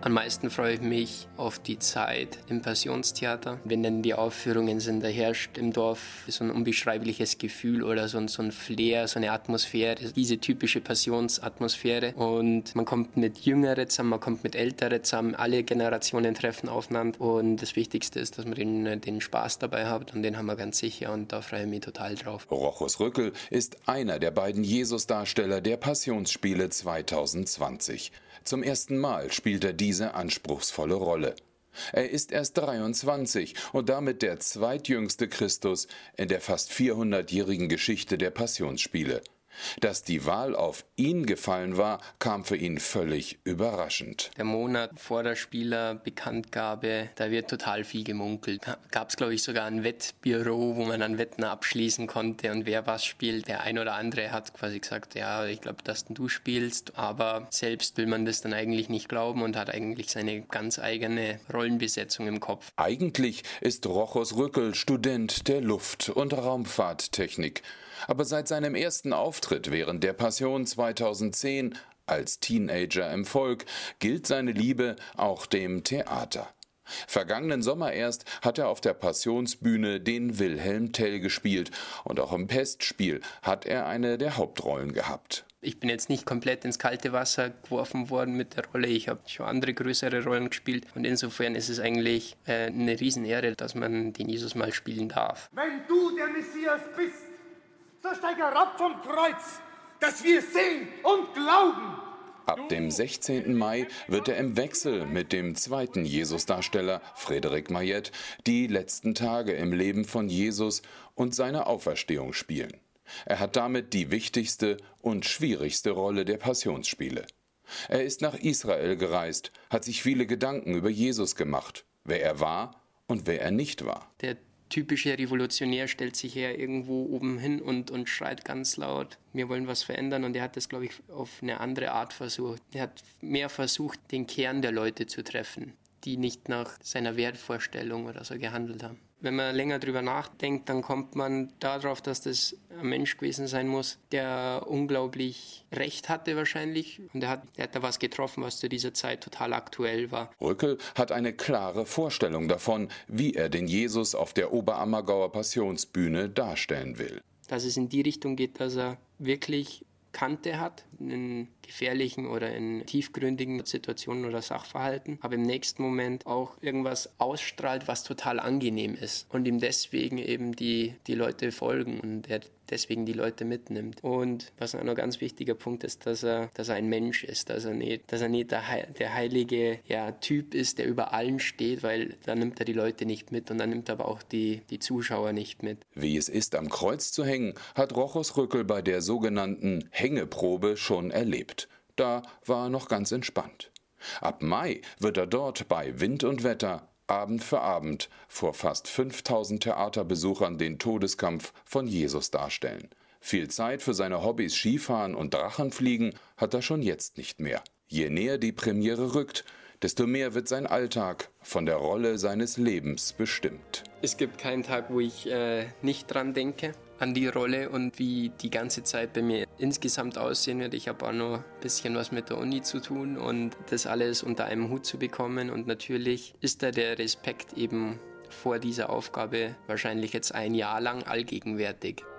Am meisten freue ich mich auf die Zeit im Passionstheater. Wenn dann die Aufführungen sind, da herrscht im Dorf so ein unbeschreibliches Gefühl oder so ein Flair, so eine Atmosphäre, diese typische Passionsatmosphäre. Und man kommt mit Jüngeren zusammen, man kommt mit Älteren zusammen, alle Generationen treffen aufeinander. Und das Wichtigste ist, dass man den Spaß dabei hat und den haben wir ganz sicher und da freue ich mich total drauf. Rochus Rückel ist einer der beiden Jesus-Darsteller der Passionsspiele 2020. Zum ersten Mal spielt er diese anspruchsvolle Rolle. Er ist erst 23 und damit der zweitjüngste Christus in der fast 400-jährigen Geschichte der Passionsspiele. Dass die Wahl auf ihn gefallen war, kam für ihn völlig überraschend. Der Monat vor der Spielerbekanntgabe, da wird total viel gemunkelt. Da gab es, glaube ich, sogar ein Wettbüro, wo man dann Wetten abschließen konnte und wer was spielt. Der ein oder andere hat quasi gesagt, ja, ich glaube, dass du spielst, aber selbst will man das dann eigentlich nicht glauben und hat eigentlich seine ganz eigene Rollenbesetzung im Kopf. Eigentlich ist Rochus Rückel Student der Luft- und Raumfahrttechnik. Aber seit seinem ersten Auftritt während der Passion 2010 als Teenager im Volk gilt seine Liebe auch dem Theater. Vergangenen Sommer erst hat er auf der Passionsbühne den Wilhelm Tell gespielt und auch im Pestspiel hat er eine der Hauptrollen gehabt. Ich bin jetzt nicht komplett ins kalte Wasser geworfen worden mit der Rolle. Ich habe schon andere größere Rollen gespielt und insofern ist es eigentlich eine Riesenehre, dass man den Jesus mal spielen darf. Wenn du der Messias bist, so steig herab vom Kreuz, dass wir sehen und glauben. Ab dem 16. Mai wird er im Wechsel mit dem zweiten Jesus-Darsteller Frédéric Maillet die letzten Tage im Leben von Jesus und seine Auferstehung spielen. Er hat damit die wichtigste und schwierigste Rolle der Passionsspiele. Er ist nach Israel gereist, hat sich viele Gedanken über Jesus gemacht, wer er war und wer er nicht war. Der typische Revolutionär stellt sich ja irgendwo oben hin und schreit ganz laut, wir wollen was verändern und er hat das, glaube ich, auf eine andere Art versucht. Er hat mehr versucht, den Kern der Leute zu treffen, die nicht nach seiner Wertvorstellung oder so gehandelt haben. Wenn man länger drüber nachdenkt, dann kommt man darauf, dass das ein Mensch gewesen sein muss, der unglaublich Recht hatte wahrscheinlich. Und er hat da was getroffen, was zu dieser Zeit total aktuell war. Rückel hat eine klare Vorstellung davon, wie er den Jesus auf der Oberammergauer Passionsbühne darstellen will. Dass es in die Richtung geht, dass er wirklich Kante hat in gefährlichen oder in tiefgründigen Situationen oder Sachverhalten, aber im nächsten Moment auch irgendwas ausstrahlt, was total angenehm ist und ihm deswegen eben die Leute folgen und er deswegen die Leute mitnimmt. Und was auch noch ein ganz wichtiger Punkt ist, dass er ein Mensch ist, dass er nicht der heilige Typ ist, der über allen steht, weil dann nimmt er die Leute nicht mit und dann nimmt er aber auch die Zuschauer nicht mit. Wie es ist, am Kreuz zu hängen, hat Rochus Rückel bei der sogenannten Hängeprobe schon erlebt. Da war er noch ganz entspannt. Ab Mai wird er dort bei Wind und Wetter Abend für Abend vor fast 5000 Theaterbesuchern den Todeskampf von Jesus darstellen. Viel Zeit für seine Hobbys Skifahren und Drachenfliegen hat er schon jetzt nicht mehr. Je näher die Premiere rückt, desto mehr wird sein Alltag von der Rolle seines Lebens bestimmt. Es gibt keinen Tag, wo ich nicht dran denke, an die Rolle und wie die ganze Zeit bei mir insgesamt aussehen wird. Ich habe auch noch ein bisschen was mit der Uni zu tun und das alles unter einem Hut zu bekommen. Und natürlich ist da der Respekt eben vor dieser Aufgabe wahrscheinlich jetzt ein Jahr lang allgegenwärtig.